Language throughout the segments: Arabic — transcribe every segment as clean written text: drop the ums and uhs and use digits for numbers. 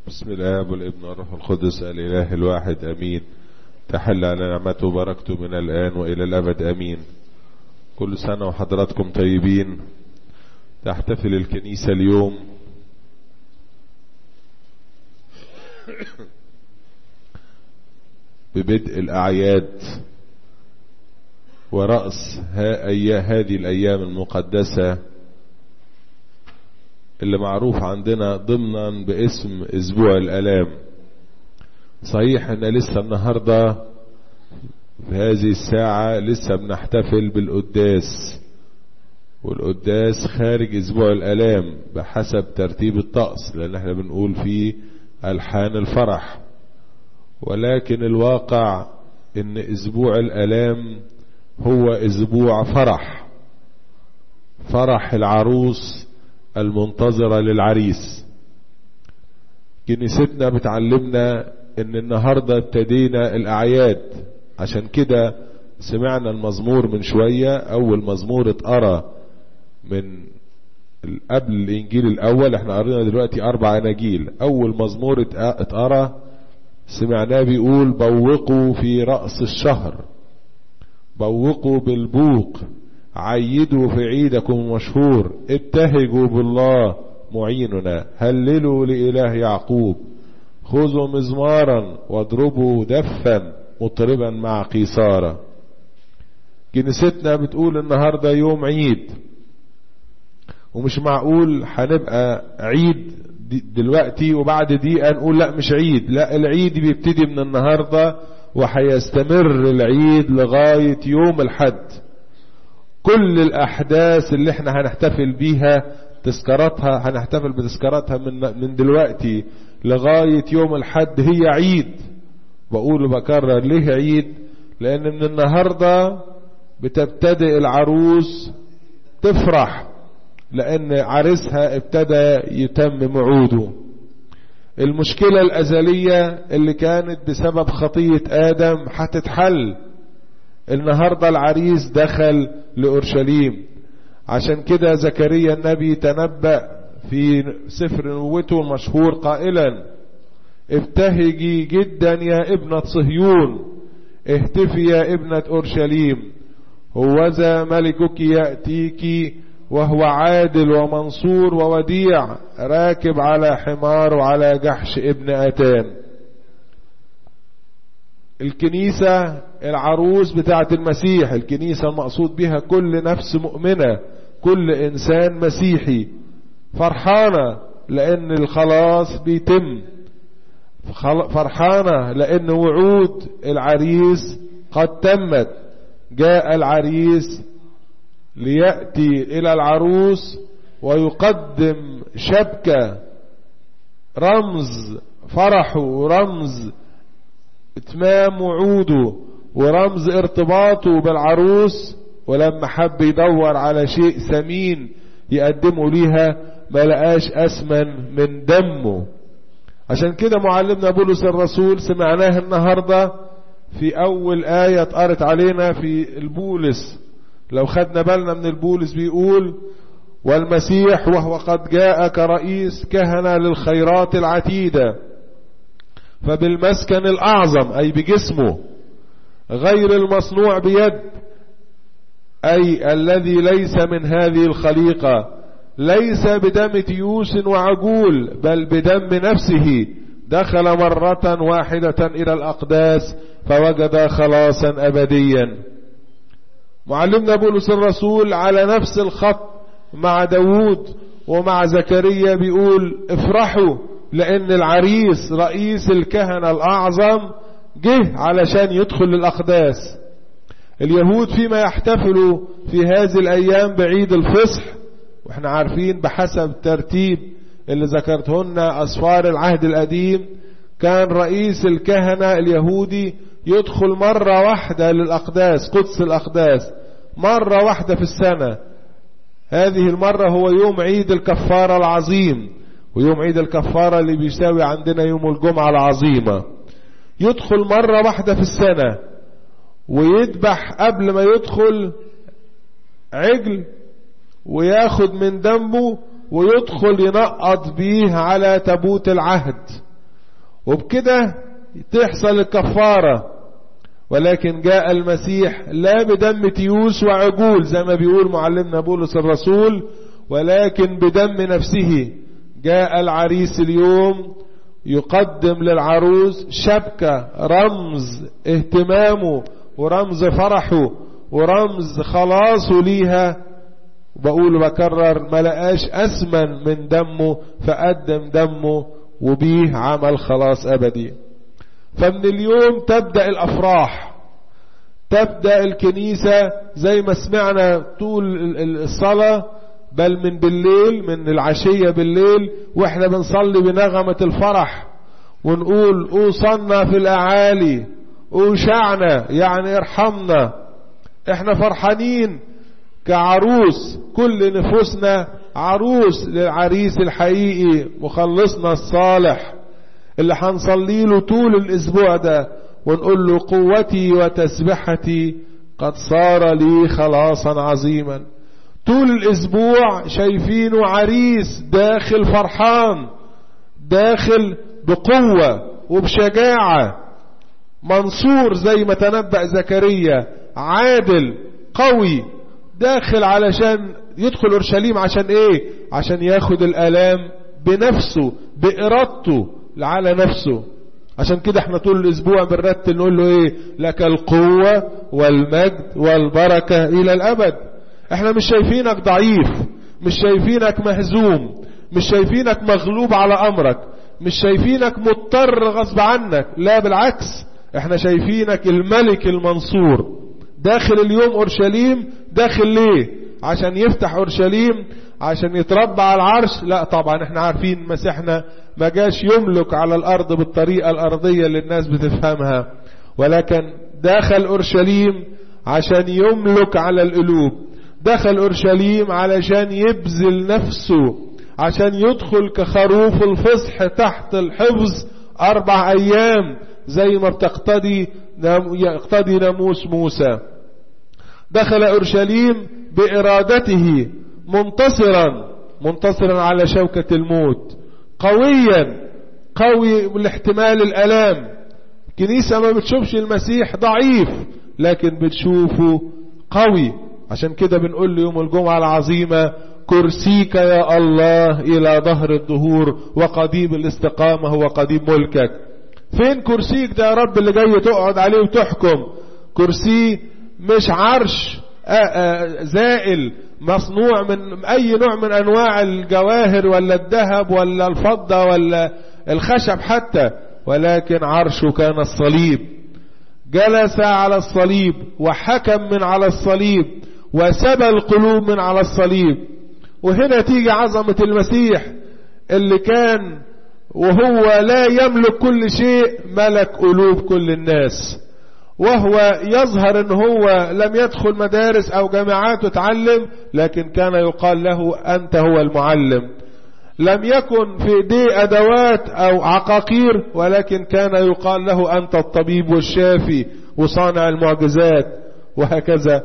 بسم الله والابن والروح القدس الإله الواحد أمين. تحل على نعمته وبركته من الآن وإلى الأبد أمين. كل سنة وحضراتكم طيبين. تحتفل الكنيسة اليوم ببدء الأعياد ورأس هذه الأيام المقدسة اللي معروف عندنا ضمنا باسم أسبوع الآلام. صحيح ان لسه النهاردة في هذه الساعة لسه بنحتفل بالقداس، والقداس خارج أسبوع الآلام بحسب ترتيب الطقس، لأن احنا بنقول فيه ألحان الفرح، ولكن الواقع ان أسبوع الآلام هو أسبوع فرح العروس المنتظرة للعريس. كنيستنا بتعلمنا ان النهاردة ابتدينا الأعياد، عشان كده سمعنا المزمور من شوية. أول مزمور اتقرى من قبل الإنجيل الأول، احنا قرينا دلوقتي 4 أناجيل. أول مزمور اتقرى سمعناه بيقول: بوقوا في رأس الشهر، بوقوا بالبوق، عيدوا في عيدكم المشهور، ابتهجوا بالله معيننا، هللوا لإله يعقوب، خذوا مزمارا واضربوا دفا مطربا مع قيصارة. كنيستنا بتقول النهاردة يوم عيد، ومش معقول هنبقى عيد دلوقتي وبعد دقيقة نقول لا مش عيد. لا، العيد بيبتدي من النهاردة وهيستمر العيد لغاية يوم الحد. كل الأحداث اللي احنا هنحتفل بيها تذكاراتها، هنحتفل بتذكاراتها من دلوقتي لغاية يوم الحد هي عيد. بقول وبكرر ليه عيد؟ لأن من النهاردة بتبتدئ العروس تفرح، لأن عريسها ابتدى يتم وعوده. المشكلة الأزلية اللي كانت بسبب خطية آدم هتتحل. النهاردة العريس دخل لأورشليم، عشان كده زكريا النبي تنبأ في سفر نبوته المشهور قائلا: ابتهجي جدا يا ابنة صهيون، اهتفي يا ابنة أورشليم، هوذا ملكك يأتيك وهو عادل ومنصور ووديع، راكب على حمار وعلى جحش ابن أتان. الكنيسة العروس بتاعة المسيح، الكنيسة المقصود بها كل نفس مؤمنة، كل إنسان مسيحي، فرحانة لأن الخلاص بيتم، فرحانة لأن وعود العريس قد تمت. جاء العريس ليأتي إلى العروس ويقدم شبكة رمز فرحه ورمز اتمام وعوده ورمز ارتباطه بالعروس. ولما حب يدور على شيء ثمين يقدمه ليها ما لقاش أثمن من دمه. عشان كده معلمنا بولس الرسول سمعناه النهاردة في أول آية اتقرت علينا في البولس. لو خدنا بالنا من البولس بيقول: والمسيح وهو قد جاء كرئيس كهنة للخيرات العتيدة، فبالمسكن الأعظم أي بجسمه، غير المصنوع بيد، أي الذي ليس من هذه الخليقة، ليس بدم تيوس وعجول بل بدم نفسه، دخل مرة واحدة إلى الأقداس فوجد خلاصا أبديا. معلمنا بولس الرسول على نفس الخط مع داود ومع زكريا بيقول: افرحوا لأن العريس رئيس الكهنة الأعظم جه علشان يدخل للأقداس. اليهود فيما يحتفلوا في هذه الأيام بعيد الفصح، واحنا عارفين بحسب ترتيب اللي ذكرتهن أسفار العهد القديم، كان رئيس الكهنة اليهودي يدخل مرة واحدة للأقداس، قدس الأقداس، مرة واحدة في السنة. هذه المرة هو يوم عيد الكفارة العظيم، ويوم عيد الكفارة اللي بيساوي عندنا يوم الجمعة العظيمة. يدخل مرة واحدة في السنة ويذبح قبل ما يدخل عجل وياخد من دمه ويدخل ينقض بيه على تابوت العهد وبكده تحصل الكفارة. ولكن جاء المسيح لا بدم تيوس وعجول زي ما بيقول معلمنا بولس الرسول، ولكن بدم نفسه. جاء العريس اليوم يقدم للعروس شبكة، رمز اهتمامه ورمز فرحه ورمز خلاصه ليها. بقول وبكرر، ما لقاش أثمن من دمه فقدم دمه وبيه عمل خلاص أبدي. فمن اليوم تبدأ الأفراح، تبدأ الكنيسة زي ما سمعنا طول الصلاة، بل من بالليل، من العشية بالليل واحنا بنصلي بنغمة الفرح ونقول اوصلنا في الأعالي، اوشعنا يعني ارحمنا. احنا فرحانين كعروس، كل نفوسنا عروس للعريس الحقيقي مخلصنا الصالح اللي هنصلي له طول الاسبوع ده ونقول له قوتي وتسبحتي قد صار لي خلاصا عظيما. طول الاسبوع شايفينه عريس داخل فرحان، داخل بقوة وبشجاعة، منصور زي ما تنبأ زكريا، عادل قوي، داخل علشان يدخل اورشليم. عشان ايه؟ عشان ياخد الآلام بنفسه بإرادته على نفسه. عشان كده احنا طول الاسبوع بنرتل نقول له ايه؟ لك القوة والمجد والبركة الى الابد. احنا مش شايفينك ضعيف، مش شايفينك مهزوم، مش شايفينك مغلوب على امرك، مش شايفينك مضطر غصب عنك، لا بالعكس، احنا شايفينك الملك المنصور داخل اليوم اورشليم. داخل ليه؟ عشان يفتح اورشليم، عشان يتربى على العرش؟ لا طبعا، احنا عارفين مسيحنا ما جاش يملك على الارض بالطريقة الارضية اللي الناس بتفهمها، ولكن داخل اورشليم عشان يملك على القلوب. دخل اورشليم علشان يبذل نفسه، عشان يدخل كخروف الفصح تحت الحفظ 4 أيام زي ما يقتضي ناموس موسى. دخل اورشليم بإرادته منتصرا على شوكة الموت، قويا، قوي لاحتمال الآلام. الكنيسة ما بتشوفش المسيح ضعيف، لكن بتشوفه قوي. عشان كده بنقول له يوم الجمعة العظيمة: كرسيك يا الله إلى ظهر الدهور، وقضيب الاستقامة هو قضيب ملكك. فين كرسيك ده يا رب اللي جاي تقعد عليه وتحكم؟ كرسي مش عرش زائل مصنوع من أي نوع من أنواع الجواهر ولا الذهب ولا الفضة ولا الخشب حتى، ولكن عرشه كان الصليب. جلس على الصليب وحكم من على الصليب وسبى القلوب من على الصليب. وهنا تيجي عظمة المسيح اللي كان وهو لا يملك كل شيء ملك قلوب كل الناس، وهو يظهر ان هو لم يدخل مدارس او جامعات وتعلم، لكن كان يقال له انت هو المعلم. لم يكن في ايديه ادوات او عقاقير، ولكن كان يقال له انت الطبيب والشافي وصانع المعجزات، وهكذا.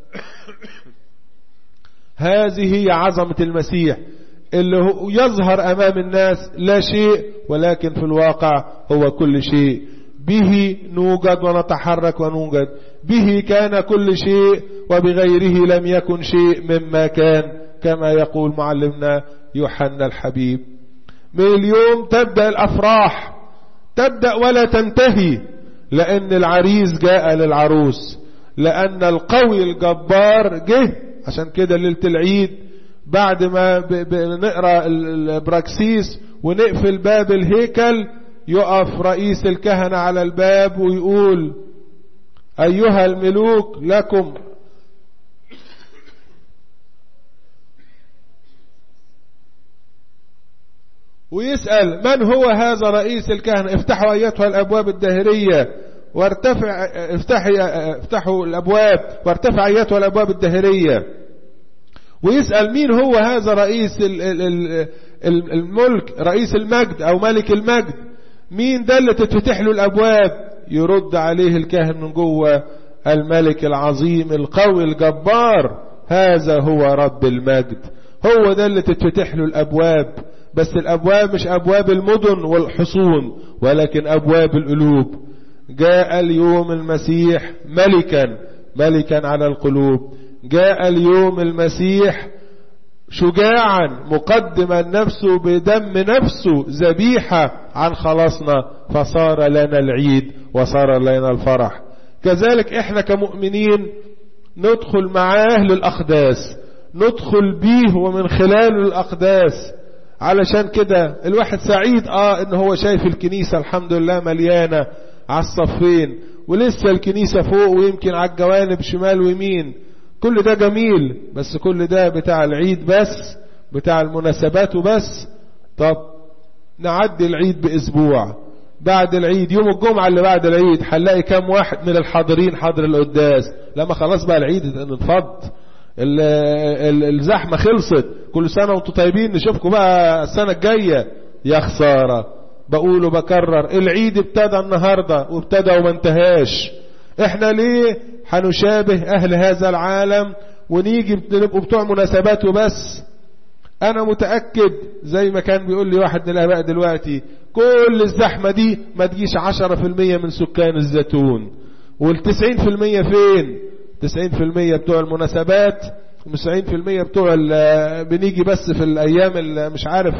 هذه هي عظمة المسيح اللي هو يظهر امام الناس لا شيء، ولكن في الواقع هو كل شيء. به نوجد ونتحرك ونوجد، به كان كل شيء وبغيره لم يكن شيء مما كان، كما يقول معلمنا يوحنا الحبيب. من اليوم تبدأ الأفراح، تبدأ ولا تنتهي، لأن العريس جاء للعروس، لأن القوي الجبار جه. عشان كده ليلة العيد بعد ما بنقرأ البراكسيس ونقفل باب الهيكل، يقف رئيس الكهنة على الباب ويقول: أيها الملوك لكم ويسأل: من هو هذا رئيس الكهنة؟ افتحوا أيتها الأبواب الدهرية افتحوا الأبواب وارتفع أيتها الأبواب الدهرية. ويسأل: مين هو هذا رئيس الملك، رئيس المجد أو ملك المجد؟ مين ده اللي تتفتح له الأبواب؟ يرد عليه الكاهن من جوه: الملك العظيم القوي الجبار، هذا هو رب المجد، هو ده اللي تتفتح له الأبواب. بس الأبواب مش أبواب المدن والحصون ولكن أبواب القلوب. جاء اليوم المسيح ملكا على القلوب. جاء اليوم المسيح شجاعا مقدما نفسه بدم نفسه ذبيحة عن خلاصنا، فصار لنا العيد وصار لنا الفرح. كذلك احنا كمؤمنين ندخل معاه للأقداس، ندخل بيه ومن خلال الأقداس. علشان كده الواحد سعيد ان هو شايف الكنيسة الحمد لله مليانة على الصفين، ولسه الكنيسة فوق ويمكن على الجوانب شمال ويمين. كل ده جميل، بس كل ده بتاع العيد بس، بتاع المناسبات وبس. طب نعدي العيد بأسبوع، بعد العيد يوم الجمعة اللي بعد العيد هنلاقي كم واحد من الحاضرين حضر القداس؟ لما خلاص بقى العيد انفض، الزحمة خلصت. كل سنة وانتم طيبين، نشوفكم بقى السنة الجاية. يا خسارة، بقول وبكرر، العيد ابتدى النهاردة وابتدى وما انتهاش. احنا ليه هنشابه اهل هذا العالم ونيجي نبقوا بتوع مناسبات وبس؟ انا متأكد زي ما كان بيقول لي واحد من الاباء دلوقتي، كل الزحمة دي ما تجيش 10% من سكان الزيتون. وال90% فين؟ 90% بتوع المناسبات، و90% بتوع بنيجي بس في الايام اللي مش عارف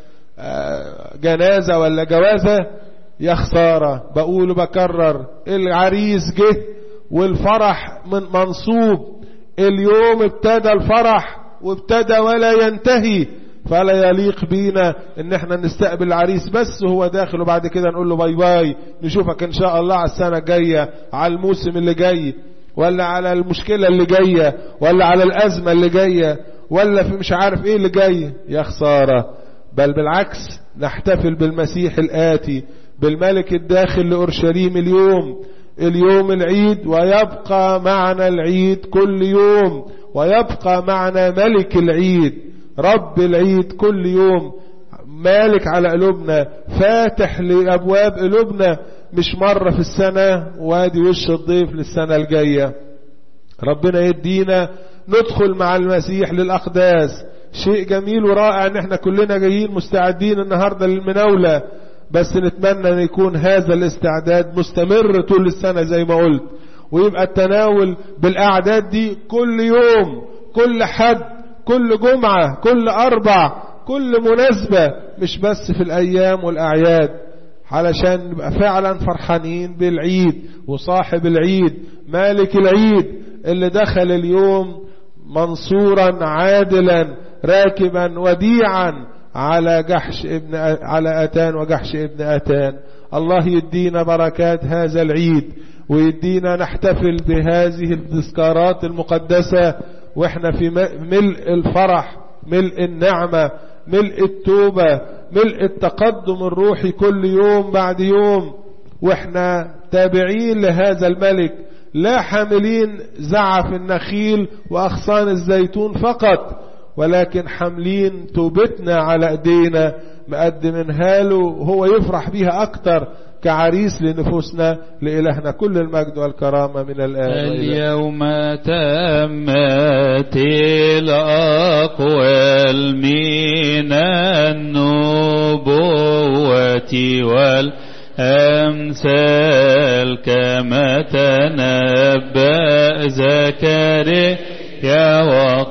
جنازة ولا جوازة. يا خسارة، بقول وبكرر، العريس جه والفرح منصوب. اليوم ابتدى الفرح وابتدى ولا ينتهي، فلا يليق بينا ان احنا نستقبل العريس بس وهو داخل وبعد كده نقول له باي باي، نشوفك ان شاء الله على السنة الجاية، على الموسم اللي جاي، ولا على المشكلة اللي جاية، ولا على الأزمة اللي جاية، ولا في مش عارف ايه اللي جاي. يا خسارة، بل بالعكس نحتفل بالمسيح الآتي، بالملك الداخل لأورشليم اليوم العيد، ويبقى معنا العيد كل يوم، ويبقى معنا ملك العيد رب العيد كل يوم، مالك على قلوبنا، فاتح لأبواب قلوبنا، مش مرة في السنة وادي وش الضيف للسنة الجاية. ربنا يدينا ندخل مع المسيح للأقداس. شيء جميل ورائع ان احنا كلنا جايين مستعدين النهاردة للمناولة، بس نتمنى ان يكون هذا الاستعداد مستمر طول السنة زي ما قلت، ويبقى التناول بالأعداد دي كل يوم، كل حد، كل جمعة، كل أربع، كل مناسبة، مش بس في الأيام والأعياد، علشان نبقى فعلا فرحانين بالعيد وصاحب العيد مالك العيد اللي دخل اليوم منصورا عادلا راكبا وديعا على أتان وجحش ابن أتان. الله يدينا بركات هذا العيد، ويدينا نحتفل بهذه التذكارات المقدسة واحنا في ملء الفرح، ملء النعمة، ملء التوبة، ملء التقدم الروحي كل يوم بعد يوم، واحنا تابعين لهذا الملك، لا حاملين زعف النخيل وأغصان الزيتون فقط، ولكن حاملين توبتنا على ايدينا مقدمينها له، هو يفرح بيها اكتر كعريس لنفوسنا. لإلهنا كل المجد والكرامة من الآن. اليوم تمت الأقوال من النبوة والأمثال كما تنبأ زكريا